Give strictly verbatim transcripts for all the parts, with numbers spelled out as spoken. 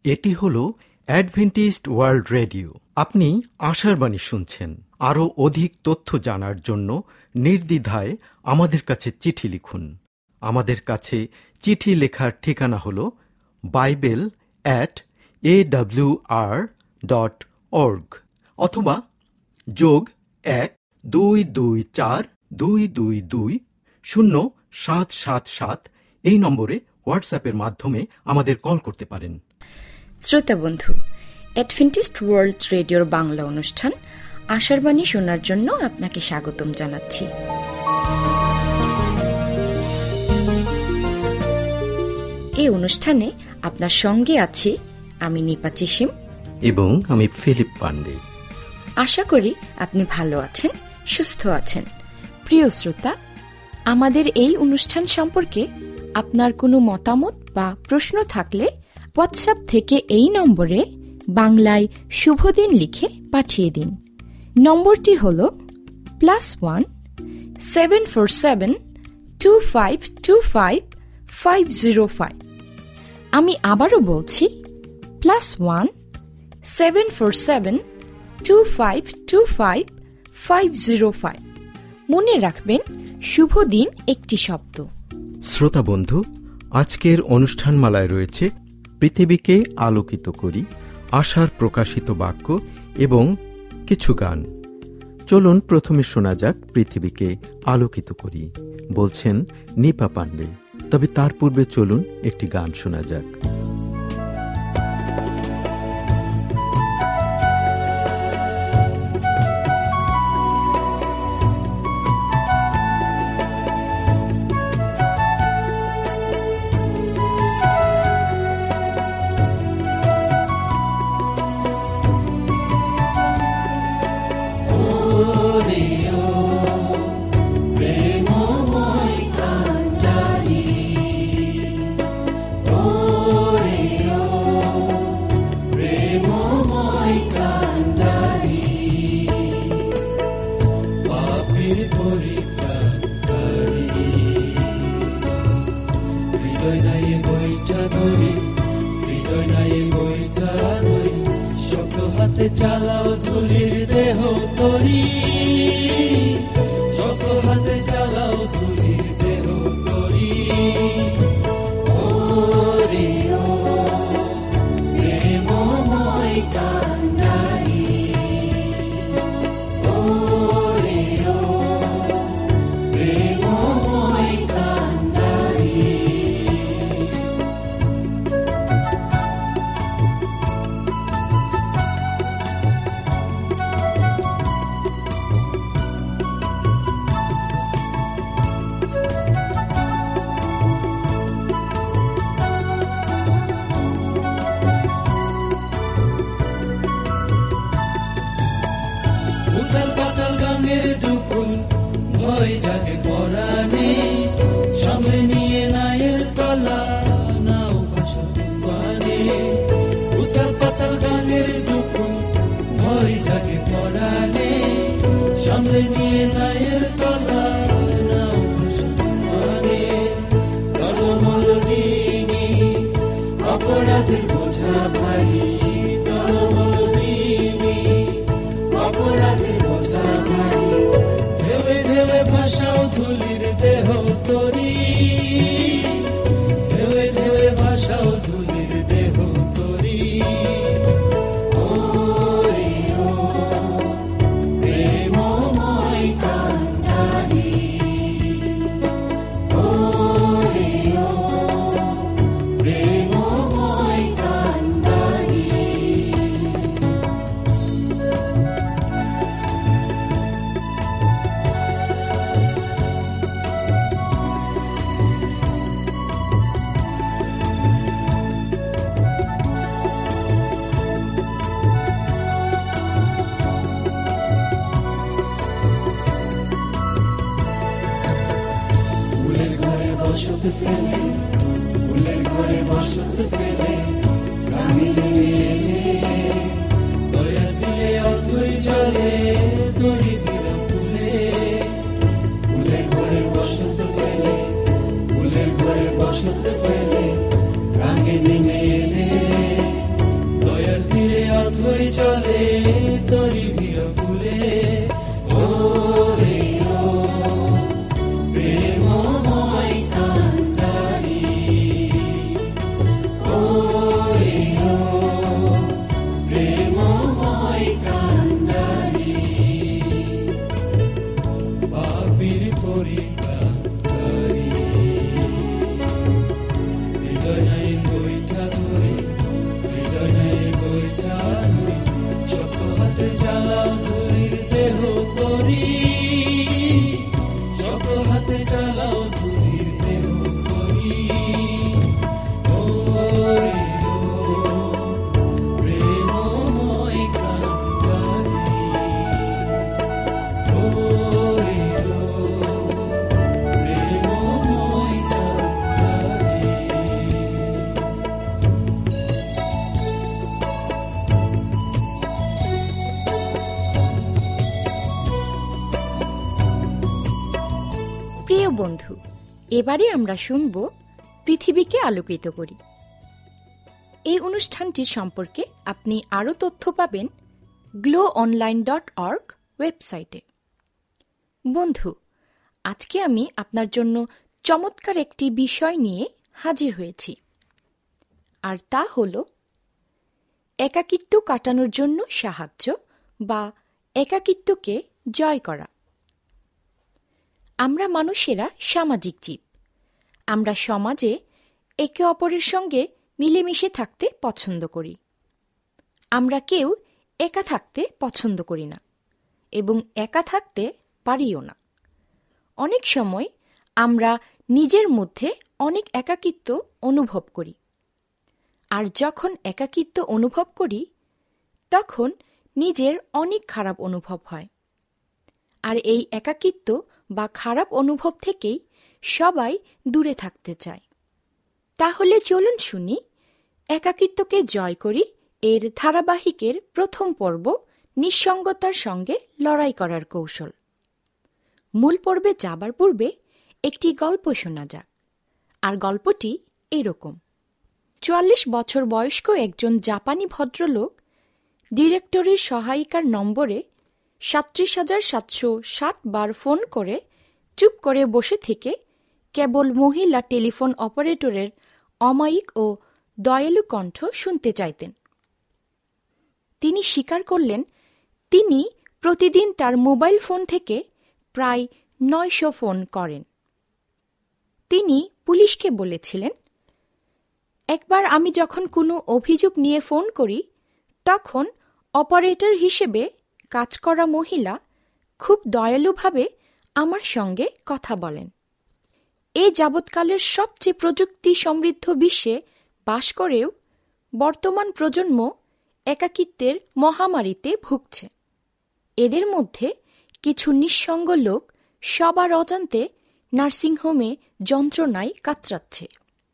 এটি হলো Adventist world radio. আপনি আশার বাণী শুনছেন। আরও অধিক তথ্য জানার জন্য নির্দ্বিধায় আমাদের কাছে চিঠি লিখুন। আমাদের কাছে চিঠি লেখার ঠিকানা হল Bible at A W R dot org অথবা যোগ এক দুই দুই চার দুই দুই দুই শূন্য সাত সাত সাত এই নম্বরে হোয়াটসঅ্যাপের মাধ্যমে আমাদের কল করতে পারেন। শ্রোতা বন্ধু, অ্যাডভেন্টিস্ট ওয়ার্ল্ড রেডিওর বাংলা অনুষ্ঠান আশার বাণী শোনার জন্য আপনাকে স্বাগতম জানাচ্ছি। এই অনুষ্ঠানে আপনার সঙ্গে আছি আমি নিপা চিসিম এবং আমি ফিলিপ পান্ডে। আশা করি আপনি ভালো আছেন, সুস্থ আছেন। প্রিয় শ্রোতা, আমাদের এই অনুষ্ঠান সম্পর্কে আপনার কোনো মতামত বা প্রশ্ন থাকলে হোয়াটসঅ্যাপ থেকে এই নম্বরে বাংলায় শুভদিন লিখে পাঠিয়ে দিন। নম্বরটি হল plus one seven four seven two five two five five zero five. আমি আবারও বলছি plus one seven four seven two five two five five zero five. মনে রাখবেন, শুভ দিন একটি শব্দ। শ্রোতা বন্ধু, আজকের অনুষ্ঠানমালায় রয়েছে পৃথিবীকে আলোকিত করি, আশার প্রকাশিত বাক্য এবং কিছু গান। চলুন প্রথমে শোনা যাক পৃথিবীকে আলোকিত করি, বলছেন নিপা পান্ডে। তবে তার পূর্বে চলুন একটি গান শোনা যাক। চালাও ধুলির দেহ তরি, শক্ত হাতে চালাও ধুলির দেহ তরি। ওরে ও প্রেমময় কান্ডারি, ওরে ও প্রেমময় কান্ডারি। সামনে নিয়ে নায়ের তলা নাও ভাসা তুফানে, উতাল পাতাল গানের দুপুর ভয় জাগে পরাণে। সামনে নিয়ে নায়ের তলা নাও ভাসা তুফানে, টলমল দিনে অপরাধের বোঝা ভারী, টলমল দিনে অপরাধের বোঝা ভারী। ঢেবে ঢেবে ভাষাও ধুলির দেহ তরি, ঢেবে ঢেবে ভাষাও ধুলির দেহ তরি। ওরে ও প্রেমময় কান্ডারি, ওরে ও প্রেমময় কান্ডারি। বসত ফেলে ফুলের ঘরে বসত ফেলে কামিলে মেলে দয়া দিলে অথই জলে দড়ি দিলাম তুলে। ফুলের ঘরে বসত ফেলে ফুলের ঘরে বসত ফেলে কামিলে মেলে চলে তরি বিরপুরে ও রে ও প্রেমময় কান্ডারি ও রে ও প্রেমময় কান্ডারি পাপীর পরিত্রাণকারী হৃদয় নাই বৈঠা ধরে হৃদয় নাই বৈঠা ধরে শত হাতে চালাও ধুলির দেহ তরি শত হাতে চালাও ধুলির দেহ তরি ও রে ও প্রেমময় কান্ডারি ও রে ও প্রেমময় কান্ডারি প্রিয় বন্ধু, এবারে আমরা শুনব পৃথিবীকে আলোকিত করি। এই অনুষ্ঠানটির সম্পর্কে আপনি আরও তথ্য পাবেন গ্লো অনলাইন ডট অর্গ ওয়েবসাইটে। বন্ধু, আজকে আমি আপনার জন্য চমৎকার একটি বিষয় নিয়ে হাজির হয়েছি, আর তা হল একাকিত্ব কাটানোর জন্য সাহায্য বা একাকিত্বকে জয় করা। আমরা মানুষেরা সামাজিক জীব। আমরা সমাজে একে অপরের সঙ্গে মিলেমিশে থাকতে পছন্দ করি। আমরা কেউ একা থাকতে পছন্দ করি না এবং একা থাকতে পারিও না। অনেক সময় আমরা নিজের মধ্যে অনেক একাকিত্ব অনুভব করি, আর যখন একাকিত্ব অনুভব করি তখন নিজের অনেক খারাপ অনুভব হয়। আর এই একাকিত্ব বা খারাপ অনুভব থেকেই সবাই দূরে থাকতে চায়। তাহলে চলুন শুনি একাকিত্বকে জয় করি এর ধারাবাহিকের প্রথম পর্ব, নিঃসঙ্গতার সঙ্গে লড়াই করার কৌশল। মূল পর্বে যাবার পূর্বে একটি গল্প শোনা যাক। আর গল্পটি এরকম: চুয়াল্লিশ বছর বয়স্ক একজন জাপানি ভদ্রলোক ডিরেক্টরির সহায়িকার নম্বরে সাতত্রিশ হাজার সাতশো ষাট বার ফোন করে চুপ করে বসে থেকে কেবল মহিলা টেলিফোন অপারেটরের অমায়িক ও দয়ালু কণ্ঠ শুনতে চাইতেন। তিনি স্বীকার করলেন তিনি প্রতিদিন তার মোবাইল ফোন থেকে প্রায় নয়শো ফোন করেন। তিনি পুলিশকে বলেছিলেন, একবার আমি যখন কোনো অভিযোগ নিয়ে ফোন করি তখন অপারেটর হিসেবে কাজ করা মহিলা খুব দয়ালুভাবে আমার সঙ্গে কথা বলেন। এই যাবৎকালের সবচেয়ে প্রযুক্তি সমৃদ্ধ বিশ্বে বাস করেও বর্তমান প্রজন্ম একাকিত্বের মহামারীতে ভুগছে। এদের মধ্যে কিছু নিঃসঙ্গ লোক সবার অজান্তে নার্সিংহোমে যন্ত্রণায় কাতরাচ্ছে।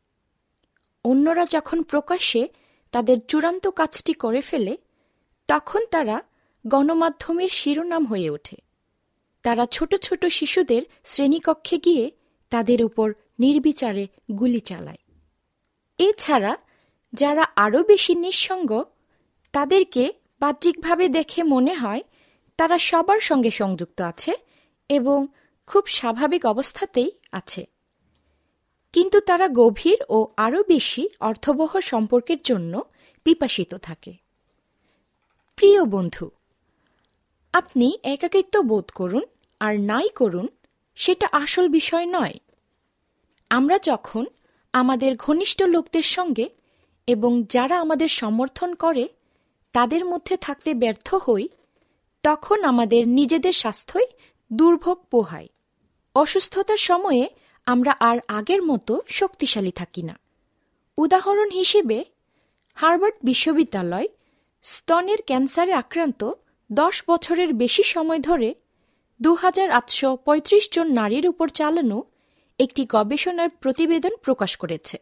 অন্যরা যখন প্রকাশ্যে তাদের চূড়ান্ত কাজটি করে ফেলে তখন তারা গণমাধ্যমের শিরোনাম হয়ে ওঠে। তারা ছোট ছোট শিশুদের শ্রেণীকক্ষে গিয়ে তাদের উপর নির্বিচারে গুলি চালায়। এছাড়া যারা আরও বেশি নিঃসঙ্গ তাদেরকে বাহ্যিকভাবে দেখে মনে হয় তারা সবার সঙ্গে সংযুক্ত আছে এবং খুব স্বাভাবিক অবস্থাতেই আছে, কিন্তু তারা গভীর ও আরও বেশি অর্থবহ সম্পর্কের জন্য পিপাসিত থাকে। প্রিয় বন্ধু, আপনি একাকিত্ব বোধ করুন আর নাই করুন, সেটা আসল বিষয় নয়। আমরা যখন আমাদের ঘনিষ্ঠ লোকদের সঙ্গে এবং যারা আমাদের সমর্থন করে তাদের মধ্যে থাকতে ব্যর্থ হই, তখন আমাদের নিজেদের স্বাস্থ্যই দুর্ভোগ পোহায়। অসুস্থতার সময়ে আমরা আর আগের মতো শক্তিশালী থাকি না। উদাহরণ হিসেবে হার্ভার্ড বিশ্ববিদ্যালয় স্তনের ক্যান্সারে আক্রান্ত দশ বছরের বেশি সময় ধরে দু হাজার আটশো পঁয়ত্রিশ জন নারীর উপর চালানো একটি গবেষণার প্রতিবেদন প্রকাশ করেছে।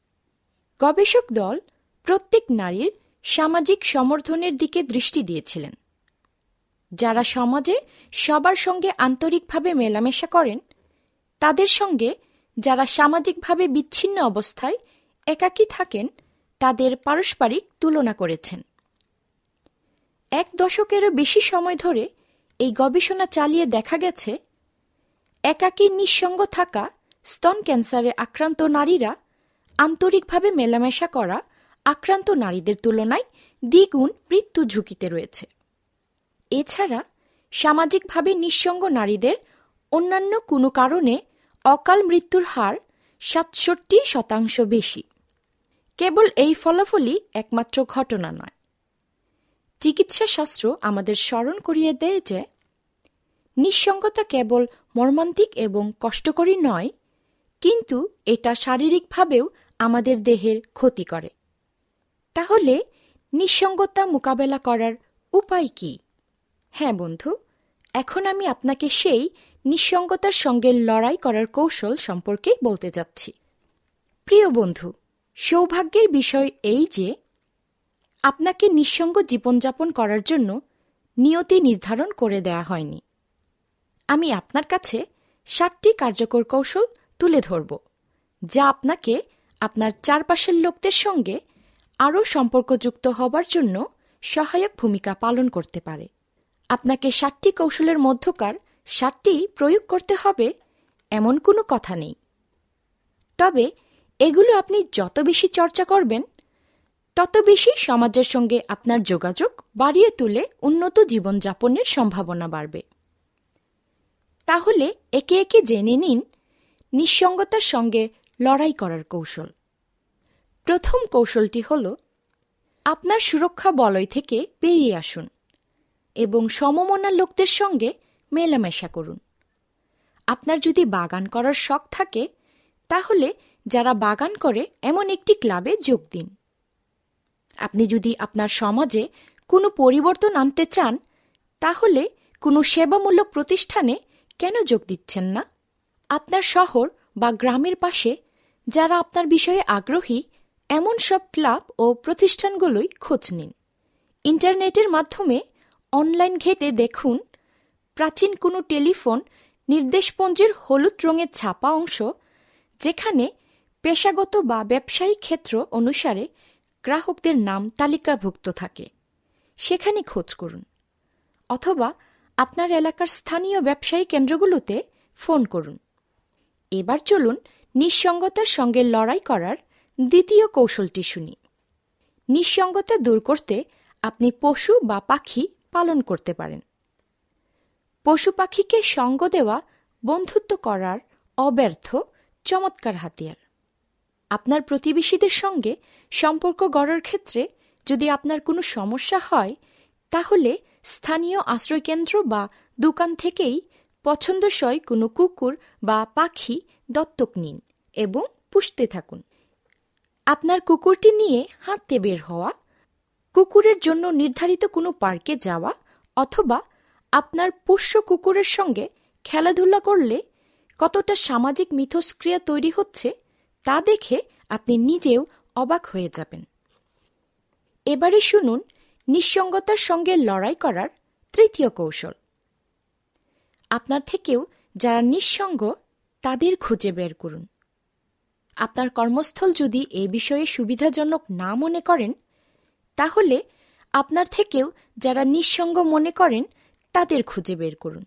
গবেষক দল প্রত্যেক নারীর সামাজিক সমর্থনের দিকে দৃষ্টি দিয়েছিলেন। যারা সমাজে সবার সঙ্গে আন্তরিকভাবে মেলামেশা করেন তাদের সঙ্গে যারা সামাজিকভাবে বিচ্ছিন্ন অবস্থায় একাকী থাকেন তাদের পারস্পরিক তুলনা করেছেন। এক দশকেরও বেশি সময় ধরে এই গবেষণা চালিয়ে দেখা গেছে, একাকী নিঃসঙ্গ থাকা স্তন ক্যান্সারে আক্রান্ত নারীরা আন্তরিকভাবে মেলামেশা করা আক্রান্ত নারীদের তুলনায় দ্বিগুণ মৃত্যু ঝুঁকিতে রয়েছে। এছাড়া সামাজিকভাবে নিঃসঙ্গ নারীদের অন্যান্য কোনো কারণে অকাল মৃত্যুর হার সাতষট্টি শতাংশ বেশি। কেবল এই ফলাফলই একমাত্র ঘটনা নয়। চিকিৎসাশাস্ত্র আমাদের স্মরণ করিয়ে দেয় যে নিঃসঙ্গতা কেবল মর্মান্তিক এবং কষ্টকরী নয়, কিন্তু এটা শারীরিকভাবেও আমাদের দেহের ক্ষতি করে। তাহলে নিঃসঙ্গতা মোকাবেলা করার উপায় কি? হ্যাঁ বন্ধু, এখন আমি আপনাকে সেই নিঃসঙ্গতার সঙ্গে লড়াই করার কৌশল সম্পর্কেই বলতে যাচ্ছি। প্রিয় বন্ধু, সৌভাগ্যের বিষয় এই যে আপনাকে নিঃসঙ্গ জীবনযাপন করার জন্য নিয়তি নির্ধারণ করে দেয়া হয়নি। আমি আপনার কাছে সাতটি কার্যকর কৌশল তুলে ধরব, যা আপনাকে আপনার চারপাশের লোকদের সঙ্গে আরও সম্পর্কযুক্ত হবার জন্য সহায়ক ভূমিকা পালন করতে পারে। আপনাকে সাতটি কৌশলের মধ্যকার সাতটি প্রয়োগ করতে হবে এমন কোনো কথা নেই। তবে এগুলো আপনি যত বেশি চর্চা করবেন, তত বেশি সমাজের সঙ্গে আপনার যোগাযোগ বাড়িয়ে তুলে উন্নত জীবনযাপনের সম্ভাবনা বাড়বে। তাহলে একে একে জেনে নিন নিঃসঙ্গতার সঙ্গে লড়াই করার কৌশল। প্রথম কৌশলটি হল, আপনার সুরক্ষা বলয় থেকে বেরিয়ে আসুন এবং সমমনা লোকদের সঙ্গে মেলামেশা করুন। আপনার যদি বাগান করার শখ থাকে, তাহলে যারা বাগান করে এমন একটি ক্লাবে যোগ দিন। আপনি যদি আপনার সমাজে কোনো পরিবর্তন আনতে চান, তাহলে কোনো সেবামূলক প্রতিষ্ঠানে কেন যোগ দিচ্ছেন না? আপনার শহর বা গ্রামের পাশে যারা আপনার বিষয়ে আগ্রহী, এমন সব ক্লাব ও প্রতিষ্ঠানগুলোই খোঁজ নিন। ইন্টারনেটের মাধ্যমে অনলাইন ঘেটে দেখুন প্রাচীন কোনো টেলিফোন নির্দেশপঞ্জির হলুদ রঙের ছাপা অংশ, যেখানে পেশাগত বা ব্যবসায়িক ক্ষেত্র অনুসারে গ্রাহকদের নাম তালিকাভুক্ত থাকে, সেখানে খোঁজ করুন। অথবা আপনার এলাকার স্থানীয় ব্যবসায়ী কেন্দ্রগুলোতে ফোন করুন। এবার চলুন নিঃসঙ্গতার সঙ্গে লড়াই করার দ্বিতীয় কৌশলটি শুনি। নিঃসঙ্গতা দূর করতে আপনি পশু বা পাখি পালন করতে পারেন। পশু পাখিকে সঙ্গ দেওয়া বন্ধুত্ব করার অব্যর্থ চমৎকার হাতিয়ার। আপনার প্রতিবেশীদের সঙ্গে সম্পর্ক গড়ার ক্ষেত্রে যদি আপনার কোনো সমস্যা হয়, তাহলে স্থানীয় আশ্রয়কেন্দ্র বা দোকান থেকেই পছন্দসই কোনো কুকুর বা পাখি দত্তক নিন এবং পুষতে থাকুন। আপনার কুকুরটি নিয়ে হাঁটতে বের হওয়া, কুকুরের জন্য নির্ধারিত কোনো পার্কে যাওয়া অথবা আপনার পোষ্য কুকুরের সঙ্গে খেলাধুলা করলে কতটা সামাজিক মিথস্ক্রিয়া তৈরি হচ্ছে তা দেখে আপনি নিজেও অবাক হয়ে যাবেন। এবারে শুনুন নিঃসঙ্গতার সঙ্গে লড়াই করার তৃতীয় কৌশল। আপনার থেকেও যারা নিঃসঙ্গ তাদের খুঁজে বের করুন। আপনার কর্মস্থল যদি এই বিষয়ে সুবিধাজনক না মনে করেন, তাহলে আপনার থেকেও যারা নিঃসঙ্গ মনে করেন তাদের খুঁজে বের করুন।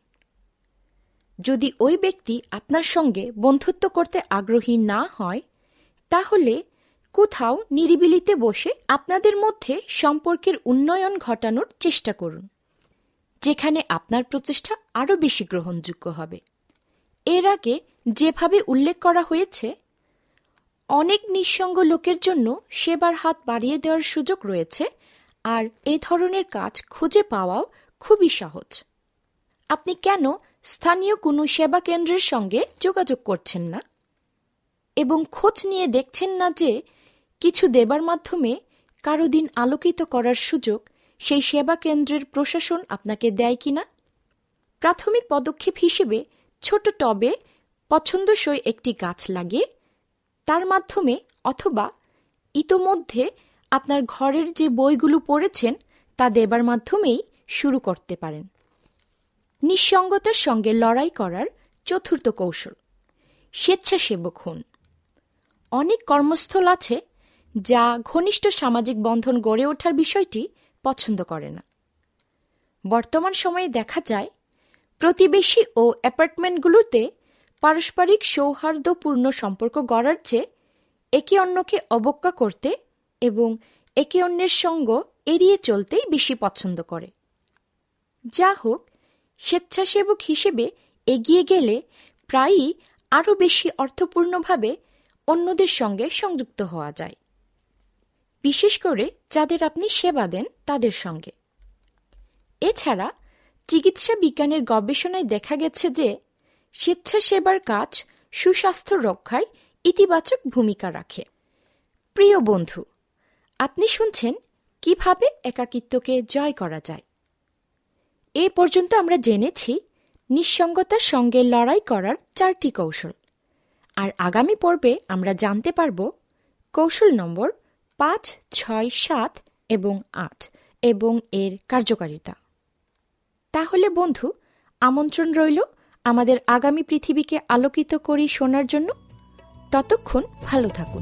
যদি ওই ব্যক্তি আপনার সঙ্গে বন্ধুত্ব করতে আগ্রহী না হয়, তাহলে কোথাও নিরিবিলিতে বসে আপনাদের মধ্যে সম্পর্কের উন্নয়ন ঘটানোর চেষ্টা করুন, যেখানে আপনার প্রচেষ্টা আরও বেশি গ্রহণযোগ্য হবে। এর আগে যেভাবে উল্লেখ করা হয়েছে, অনেক নিঃসঙ্গ লোকের জন্য সেবার হাত বাড়িয়ে দেওয়ার সুযোগ রয়েছে, আর এ ধরনের কাজ খুঁজে পাওয়াও খুবই সহজ। আপনি কেন স্থানীয় কোনো সেবা কেন্দ্রের সঙ্গে যোগাযোগ করছেন না এবং খোঁজ নিয়ে দেখছেন না যে কিছু দেবার মাধ্যমে কারো দিন আলোকিত করার সুযোগ সেই সেবা কেন্দ্রের প্রশাসন আপনাকে দেয় কিনা? প্রাথমিক পদক্ষেপ হিসেবে ছোট টবে পছন্দসই একটি গাছ লাগিয়ে তার মাধ্যমে অথবা ইতোমধ্যে আপনার ঘরের যে বইগুলো পড়েছেন তা দেবার মাধ্যমেই শুরু করতে পারেন। নিঃসঙ্গতার সঙ্গে লড়াই করার চতুর্থ কৌশল, স্বেচ্ছাসেবক হন। অনেক কর্মস্থল আছে যা ঘনিষ্ঠ সামাজিক বন্ধন গড়ে ওঠার বিষয়টি পছন্দ করে না। বর্তমান সময়ে দেখা যায় প্রতিবেশী ও অ্যাপার্টমেন্টগুলোতে পারস্পরিক সৌহার্দ্যপূর্ণ সম্পর্ক গড়ার চেয়ে একে অন্যকে অবজ্ঞা করতে এবং একে অন্যের সঙ্গ এড়িয়ে চলতেই বেশি পছন্দ করে। যা হোক, স্বেচ্ছাসেবক হিসেবে এগিয়ে গেলে প্রায়ই আরও বেশি অর্থপূর্ণভাবে অন্যদের সঙ্গে সংযুক্ত হওয়া যায়, বিশেষ করে যাদের আপনি সেবা দেন তাদের সঙ্গে। এছাড়া চিকিৎসা বিজ্ঞানের গবেষণায় দেখা গেছে যে স্বেচ্ছাসেবার কাজ সুস্বাস্থ্য রক্ষায় ইতিবাচক ভূমিকা রাখে। প্রিয় বন্ধু, আপনি শুনছেন কিভাবে একাকিত্বকে জয় করা যায়। এ পর্যন্ত আমরা জেনেছি নিঃসঙ্গতার সঙ্গে লড়াই করার চারটি কৌশল, আর আগামী পর্বে আমরা জানতে পারব কৌশল নম্বর পাঁচ, ছয়, সাত এবং আট এবং এর কার্যকারিতা। তাহলে বন্ধু, আমন্ত্রণ রইল আমাদের আগামী পৃথিবীকে আলোকিত করি শোনার জন্য। ততক্ষণ ভালো থাকুন।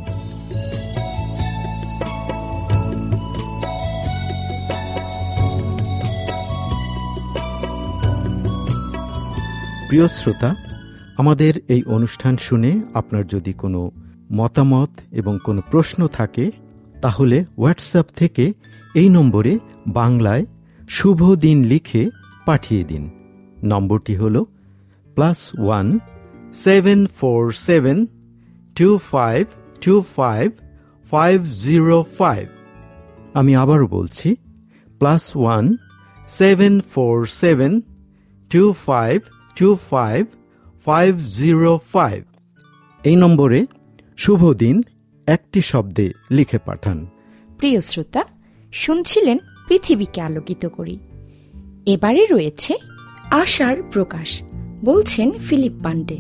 প্রিয় শ্রোতা, আমাদের এই অনুষ্ঠান শুনে আপনার যদি কোনো মতামত এবং কোনো প্রশ্ন থাকে তাহলে হোয়াটসঅ্যাপ থেকে এই নম্বরে বাংলায় শুভ দিন লিখে পাঠিয়ে দিন। নম্বরটি হল plus one seven four seven two five two five five zero five. আমি আবারও বলছি, plus one seven four seven two five two five five zero five. এই নম্বরে শুভ দিন একটি শব্দে লিখে পাঠান। প্রিয় শ্রোতা, শুনছিলেন পৃথিবীকে আলোকিত করি। এবারে রয়েছে আশার প্রকাশ, বলছেন ফিলিপ পান্ডে।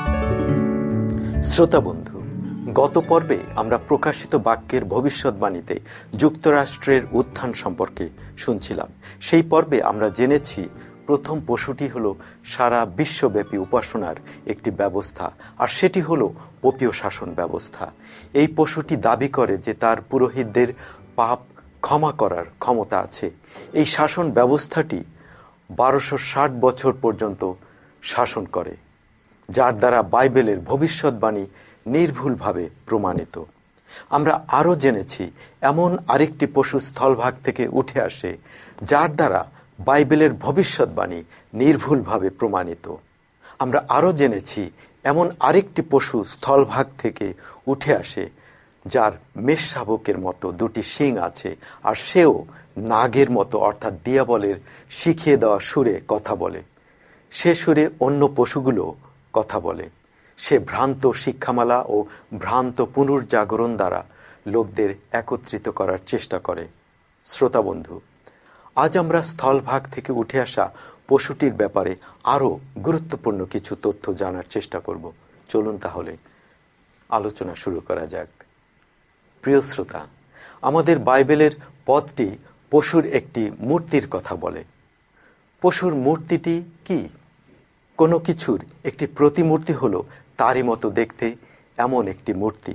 শ্রোতা বন্ধু, গত পর্বে আমরা প্রকাশিত বাক্যের ভবিষ্যৎবাণীতে যুক্তরাষ্ট্রের উত্থান সম্পর্কে শুনছিলাম। সেই পর্বে আমরা জেনেছি প্রথম পশুটি হলো সারা বিশ্বব্যাপী উপাসনার একটি ব্যবস্থা, আর সেটি হলো পোপীয় শাসন ব্যবস্থা। এই পশুটি দাবি করে যে তার পুরোহিতদের পাপ ক্ষমা করার ক্ষমতা আছে। এই শাসন ব্যবস্থাটি বারোশো ষাট বছর পর্যন্ত শাসন করে, যার দ্বারা বাইবেলের ভবিষ্যৎবাণী নির্ভুলভাবে প্রমাণিত। আমরা আরও জেনেছি এমন আরেকটি পশু স্থলভাগ থেকে উঠে আসে, যার দ্বারা বাইবেলের ভবিষ্যৎবাণী নির্ভুলভাবে প্রমাণিত। আমরা আরও জেনেছি এমন আরেকটি পশু স্থলভাগ থেকে উঠে আসে, যার মেষশাবকের মতো দুটি শিং আছে, আর সেও নাগের মতো অর্থাৎ দিয়াবলের শিখিয়ে দেওয়া সুরে কথা বলে। সে সুরে অন্য পশুগুলো কথা বলে। সে ভ্রান্ত শিক্ষামালা ও ভ্রান্ত পুনর্জাগরণ দ্বারা লোকদের একত্রিত করার চেষ্টা করে। শ্রোতা বন্ধু, আজ আমরা স্থলভাগ থেকে উঠে আসা পশুটির ব্যাপারে আরও গুরুত্বপূর্ণ কিছু তথ্য জানার চেষ্টা করব। চলুন তাহলে আলোচনা শুরু করা যাক। প্রিয় শ্রোতা, আমাদের বাইবেলের পদটি পশুর একটি মূর্তির কথা বলে। পশুর মূর্তিটি কি? কোনো কিছুর একটি প্রতিমূর্তি হলো তারই মতো দেখতে এমন একটি মূর্তি।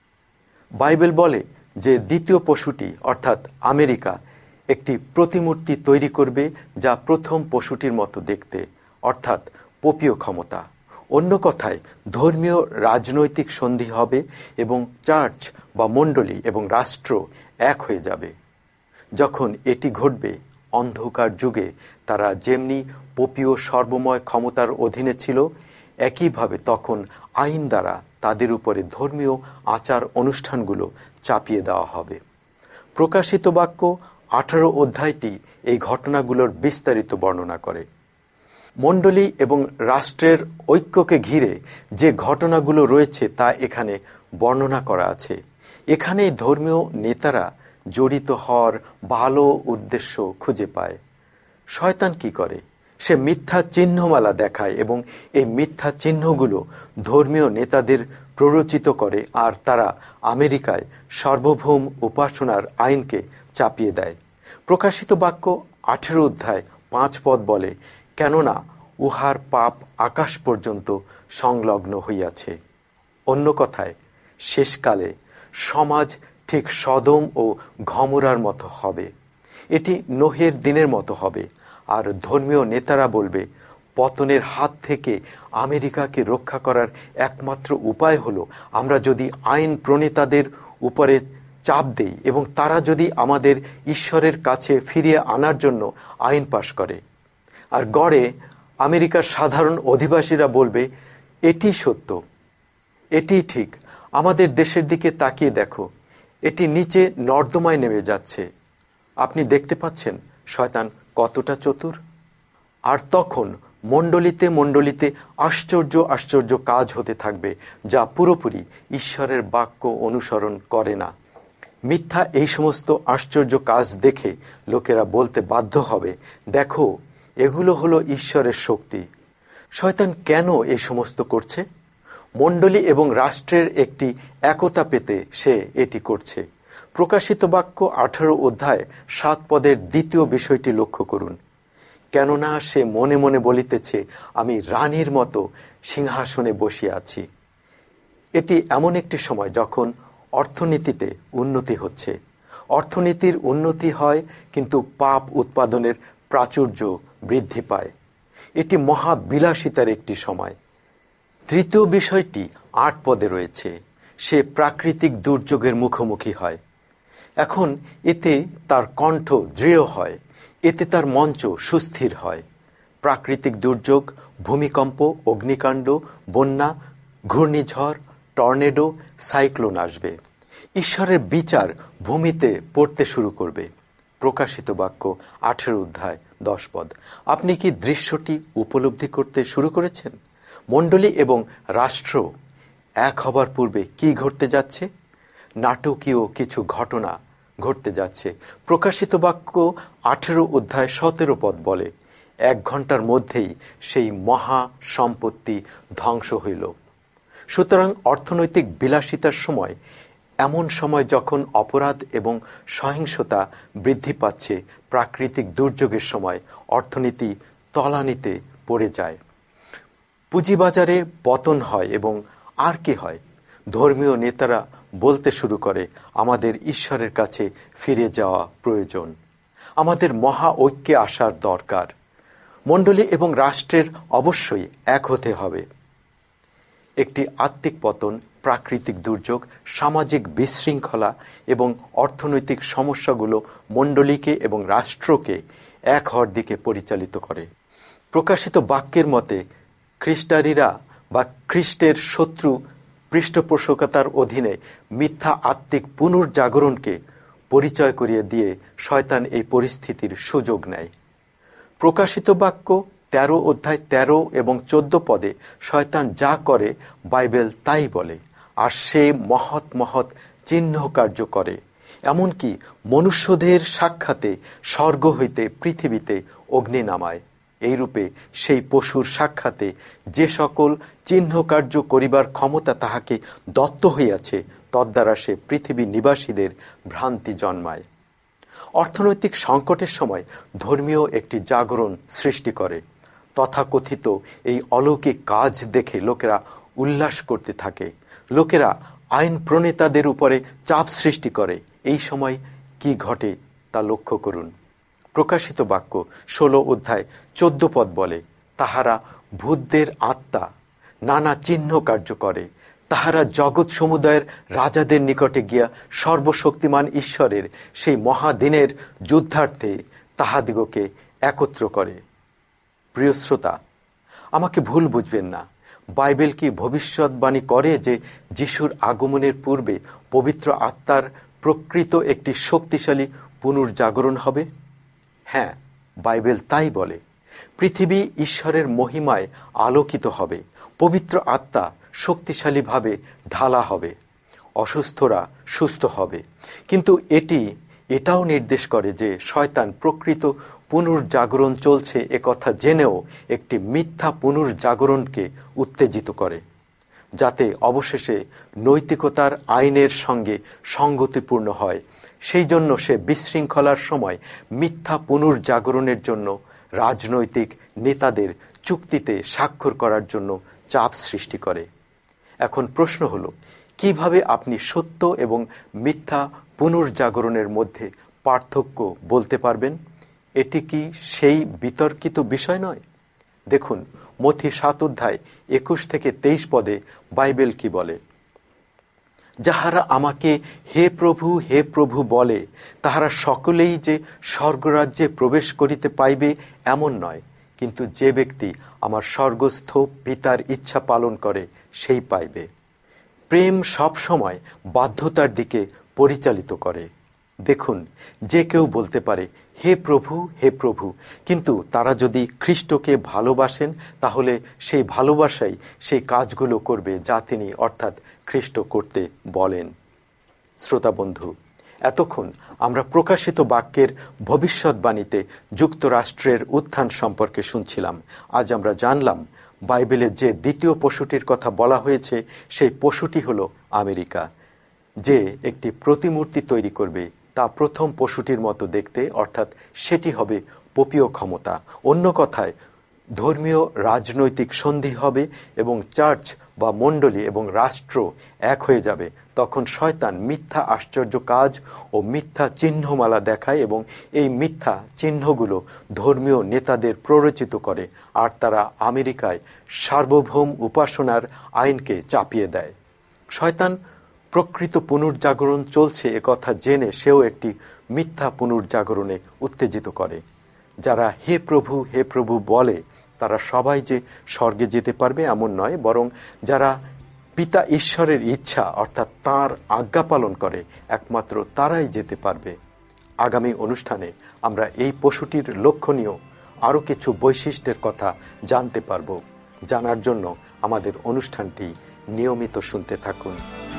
বাইবেল বলে যে দ্বিতীয় পশুটি অর্থাৎ আমেরিকা একটি প্রতিমূর্তি তৈরি করবে, যা প্রথম পশুটির মতো দেখতে, অর্থাৎ পোপীয় ক্ষমতা। অন্য কথায় ধর্মীয় রাজনৈতিক সন্ধি হবে এবং চার্চ বা মণ্ডলী এবং রাষ্ট্র এক হয়ে যাবে। যখন এটি ঘটবে, অন্ধকার যুগে তারা যেমনি পোপীয় সর্বময় ক্ষমতার অধীনে ছিল, একইভাবে তখন আইন দ্বারা তাদের উপরে ধর্মীয় আচার অনুষ্ঠানগুলো চাপিয়ে দেওয়া হবে। প্রকাশিত বাক্য আঠারো অধ্যায়টি এই ঘটনাগুলোর বিস্তারিত বর্ণনা করে। মণ্ডলী এবং রাষ্ট্রের ঐক্যকে ঘিরে যে ঘটনাগুলো রয়েছে তা এখানে বর্ণনা করা আছে। এখানেই ধর্মীয় নেতারা জড়িত হওয়ার ভালো উদ্দেশ্য খুঁজে পায়। শয়তান কি করে? সে মিথ্যা চিহ্নমালা দেখায় এবং এই মিথ্যা চিহ্নগুলো ধর্মীয় নেতাদের প্ররোচিত করে, আর তারা আমেরিকায় সার্বভৌম উপাসনার আইনকে চাপিয়ে দেয়। প্রকাশিত বাক্য আঠেরো অধ্যায় পাঁচ পদ বলে, কেননা উহার পাপ আকাশ পর্যন্ত সংলগ্ন হইয়াছে। অন্য কথায়, শেষকালে সমাজ ঠিক সদম ও গমোরার মতো হবে। এটি নোহের দিনের মতো হবে। আর ধর্মীয় নেতারা বলবে, পতনের হাত থেকে আমেরিকাকে রক্ষা করার একমাত্র উপায় হলো আমরা যদি আইন প্রণেতাদের উপরে চাপ দেই এবং তারা যদি আমাদের ঈশ্বরের কাছে ফিরিয়ে আনার জন্য আইন পাশ করে। আর গড়ে আমেরিকার সাধারণ অধিবাসীরা বলবে, এটি সত্য, এটি ঠিক, আমাদের দেশের দিকে তাকিয়ে দেখো, এটি নিচে নর্দমায় নেমে যাচ্ছে। আপনি দেখতে পাচ্ছেন শয়তান কতটা চতুর। আর তখন মণ্ডলীতে মণ্ডলীতে আশ্চর্য আশ্চর্য কাজ হতে থাকবে, যা পুরোপুরি ঈশ্বরের বাক্য অনুসরণ করে না। মিথ্যা এই সমস্ত আশ্চর্য কাজ দেখে লোকেরা বলতে বাধ্য হবে, দেখো, এগুলো হলো ঈশ্বরের শক্তি। শয়তান কেন এই সমস্ত করছে? মণ্ডলী এবং রাষ্ট্রের একটি একতা পেতে সে এটি করছে। প্রকাশিত বাক্য আঠারো অধ্যায় সাত পদের দ্বিতীয় বিষয়টি লক্ষ্য করুন। কেননা সে মনে মনে বলিতেছে, আমি রানীর মতো সিংহাসনে বসিয়া আছি। এটি এমন একটি সময় যখন অর্থনীতিতে উন্নতি হচ্ছে। অর্থনীতির উন্নতি হয়, কিন্তু পাপ উৎপাদনের প্রাচুর্য বৃদ্ধি পায়। এটি মহাবিলাসিতার একটি সময়। তৃতীয় বিষয়টি আট পদে রয়েছে। সে প্রাকৃতিক দুর্যোগের মুখোমুখি হয়। এখন এতে তার কণ্ঠ দৃঢ় হয়, এতে তার মঞ্চ সুস্থির হয়। প্রাকৃতিক দুর্যোগ, ভূমিকম্প, অগ্নিকাণ্ড, বন্যা, ঘূর্ণিঝড়, টর্নেডো, সাইক্লোন আসবে। ঈশ্বরের বিচার ভূমিতে পড়তে শুরু করবে। প্রকাশিত বাক্য আঠেরো অধ্যায় দশ পদ। আপনি কি দৃশ্যটি উপলব্ধি করতে শুরু করেছেন? মণ্ডলী এবং রাষ্ট্র এক হবার পূর্বে কি ঘটতে যাচ্ছে? নাটকীয় কিছু ঘটনা ঘটতে যাচ্ছে। প্রকাশিত বাক্য আঠেরো অধ্যায় সতেরো পদ বলে, এক ঘন্টার মধ্যেই সেই মহা সম্পত্তি ধ্বংস হইল। সুতরাং অর্থনৈতিক বিলাসিতার সময়, এমন সময় যখন অপরাধ এবং সহিংসতা বৃদ্ধি পাচ্ছে, প্রাকৃতিক দুর্যোগের সময় অর্থনীতি তলানিতে পড়ে যায়, পুঁজিবাজারে পতন হয় এবং আর কি হয়? ধর্মীয় নেতারা বলতে শুরু করে, আমাদের ঈশ্বরের কাছে ফিরে যাওয়া প্রয়োজন, আমাদের মহা ঐক্যে আসার দরকার। মণ্ডলী এবং রাষ্ট্রের অবশ্যই এক হতে হবে। একটি আত্মিক পতন, প্রাকৃতিক দুর্যোগ, সামাজিক বিশৃঙ্খলা এবং অর্থনৈতিক সমস্যাগুলো মণ্ডলীকে এবং রাষ্ট্রকে এক হওয়ার দিকে পরিচালিত করে। প্রকাশিত বাক্যের মতে খ্রিস্টানীরা বা খ্রিস্টের শত্রু পৃষ্ঠপোষকতার অধীনে মিথ্যা আত্মিক পুনর্জাগরণকে পরিচয় করিয়ে দিয়ে শয়তান এই পরিস্থিতির সুযোগ নেয়। প্রকাশিত বাক্য তেরো অধ্যায় তেরো এবং চোদ্দ পদে শয়তান যা করে বাইবেল তাই বলে। আর সে মহৎ মহৎ চিহ্ন কার্য করে, এমনকি মনুষ্যদের সাক্ষাতে স্বর্গ হইতে পৃথিবীতে অগ্নি নামায়। এইরূপে সেই পশুর সাক্ষাতে যে সকল চিহ্ন কার্য করিবার ক্ষমতা তাহাকে দত্ত হইয়াছে, তদ্বারা সে পৃথিবী নিবাসীদের ভ্রান্তি জন্মায়। অর্থনৈতিক সংকটের সময় ধর্মীয় একটি জাগরণ সৃষ্টি করে। তথাকথিত এই অলৌকিক কাজ দেখে লোকেরা উল্লাস করতে থাকে। লোকেরা আইন প্রণেতাদের উপরে চাপ সৃষ্টি করে। এই সময় কি ঘটে তা লক্ষ্য করুন। প্রকাশিত বাক্য ষোলো অধ্যায় চোদ্দ পদ বলে, তাহারা ভূতদের আত্মা নানা চিহ্ন কার্য করে। তাহারা জগৎ সমুদায়ের রাজাদের নিকটে গিয়া সর্বশক্তিমান ঈশ্বরের সেই মহাদিনের যুদ্ধার্থে তাহাদিগকে একত্র করে। প্রিয় শ্রোতা, আমাকে ভুল বুঝবেন না। বাইবেল কি ভবিষ্যৎবাণী করে যে যিশুর আগমনের পূর্বে পবিত্র আত্মার প্রকৃত একটি শক্তিশালী পুনর্জাগরণ হবে? হ্যাঁ, বাইবেল তাই বলে। পৃথিবী ঈশ্বরের মহিমায় আলোকিত হবে, পবিত্র আত্মা শক্তিশালীভাবে ঢালা হবে, অসুস্থরা সুস্থ হবে। কিন্তু এটি এটাও নির্দেশ করে যে শয়তান প্রকৃত পুনর্জাগরণ চলছে এ কথা জেনেও একটি মিথ্যা পুনর্জাগরণকে উত্তেজিত করে, যাতে অবশেষে নৈতিকতার আইনের সঙ্গে সঙ্গতিপূর্ণ হয়। সেই জন্য সে বিশৃঙ্খলার সময় মিথ্যা পুনর্জাগরণের জন্য রাজনৈতিক নেতাদের চুক্তিতে স্বাক্ষর করার জন্য চাপ সৃষ্টি করে। এখন প্রশ্ন হলো, কিভাবে আপনি সত্য এবং মিথ্যা পুনর্জাগরণের মধ্যে পার্থক্য বলতে পারবেন? এটি কি সেই বিতর্কিত বিষয় নয়? দেখুন, মথি সাত অধ্যায় একুশ থেকে তেইশ পদে বাইবেল কি বলে? যাহারা আমাকে হে প্রভু হে প্রভু বলে, তাহারা সকলেই যে স্বর্গরাজ্যে প্রবেশ করিতে পাইবে এমন নয়, কিন্তু যে ব্যক্তি আমার স্বর্গস্থ পিতার ইচ্ছা পালন করে সেই পাইবে। প্রেম সব সময় বাধ্যতার দিকে পরিচালিত করে। দেখুন, যে কেউ বলতে পারে হে প্রভু হে প্রভু, কিন্তু তারা যদি খ্রিস্টকে ভালোবাসেন তাহলে সেই ভালোবাসাই সেই কাজগুলো করবে যা তিনি অর্থাৎ খ্রিস্ট করতে বলেন। শ্রোতা বন্ধু, এতক্ষণ আমরা প্রকাশিত বাক্যের ভবিষ্যৎবাণীতে যুক্তরাষ্ট্রের উত্থান সম্পর্কে শুনছিলাম। আজ আমরা জানলাম বাইবেলের যে দ্বিতীয় পশুটির কথা বলা হয়েছে সেই পশুটি হলো আমেরিকা, যে একটি প্রতিমূর্তি তৈরি করবে তা প্রথম পশুটির মতো দেখতে, অর্থাৎ সেটি হবে পোপীয় ক্ষমতা। অন্য কথায় ধর্মীয় রাজনৈতিক সন্ধি হবে এবং চার্চ বা মণ্ডলী এবং রাষ্ট্র এক হয়ে যাবে। তখন শয়তান মিথ্যা আশ্চর্য কাজ ও মিথ্যা চিহ্নমালা দেখায় এবং এই মিথ্যা চিহ্নগুলো ধর্মীয় নেতাদের প্ররোচিত করে, আর তারা আমেরিকায় সার্বভৌম উপাসনার আইনকে চাপিয়ে দেয়। শয়তান প্রকৃত পুনর্জাগরণ চলছে একথা জেনে সেও একটি মিথ্যা পুনর্জাগরণে উত্তেজিত করে। যারা হে প্রভু হে প্রভু বলে তারা সবাই যে স্বর্গে যেতে পারবে এমন নয়, বরং যারা পিতা ঈশ্বরের ইচ্ছা অর্থাৎ তাঁর আজ্ঞা পালন করে একমাত্র তারাই যেতে পারবে। আগামী অনুষ্ঠানে আমরা এই পশুটির লক্ষণীয় আরও কিছু বৈশিষ্ট্যের কথা জানতে পারব। জানার জন্য আমাদের অনুষ্ঠানটি নিয়মিত শুনতে থাকুন।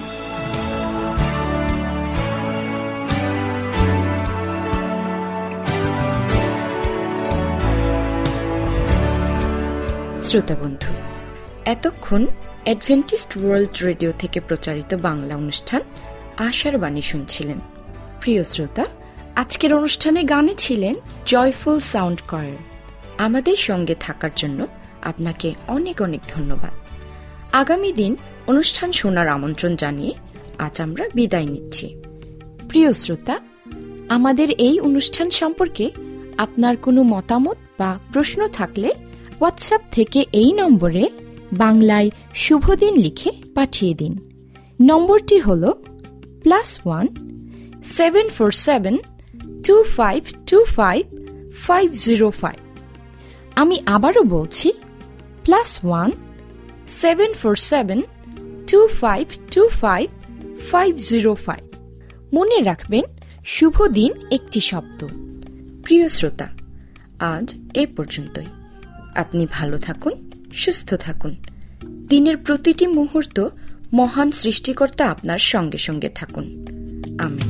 শ্রোতা বন্ধু, এতক্ষণ অ্যাডভেন্টিস্ট ওয়ার্ল্ড রেডিও থেকে প্রচারিত বাংলা অনুষ্ঠান আশার বাণী শুনছিলেন। প্রিয় শ্রোতা, আজকের অনুষ্ঠানে গানে ছিলেন জয়ফুল সাউন্ড কয়ার। আমাদের সঙ্গে থাকার জন্য আপনাকে অনেক অনেক ধন্যবাদ। আগামী দিন অনুষ্ঠান শোনার আমন্ত্রণ জানিয়ে আজ আমরা বিদায় নিচ্ছি। প্রিয় শ্রোতা, আমাদের এই অনুষ্ঠান সম্পর্কে আপনার কোনো মতামত বা প্রশ্ন থাকলে হোয়াটসঅ্যাপ থেকে এই নম্বরে বাংলায় শুভদিন লিখে পাঠিয়ে দিন। নম্বরটি হল plus one seven four seven two five two five five zero five. আমি আবারও বলছি plus one seven four seven two five two five five zero five. মনে রাখবেন, শুভ দিন একটি শব্দ। প্রিয় শ্রোতা, আজ এ পর্যন্তই। আপনি ভালো থাকুন, সুস্থ থাকুন। দিনের প্রতিটি মুহূর্ত মহান সৃষ্টিকর্তা আপনার সঙ্গে সঙ্গে থাকুন। আমেন।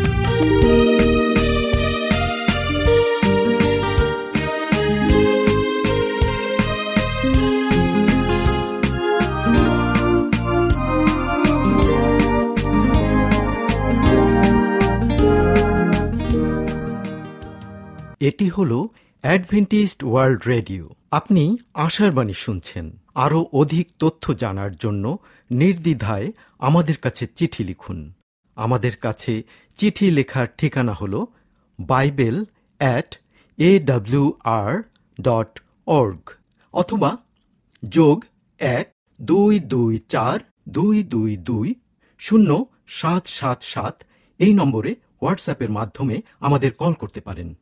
এটি হলো অ্যাডভেন্টিস্ট ওয়ার্ল্ড রেডিও। আপনি আশার বাণী শুনছেন। আরও অধিক তথ্য জানার জন্য নির্দ্বিধায় আমাদের কাছে চিঠি লিখুন। আমাদের কাছে চিঠি লেখার ঠিকানা হল Bible at A W R dot org অথবা যোগ এক দুই দুই চার দুই দুই দুই শূন্য সাত সাত সাত এই নম্বরে হোয়াটসঅ্যাপের মাধ্যমে আমাদের কল করতে পারেন।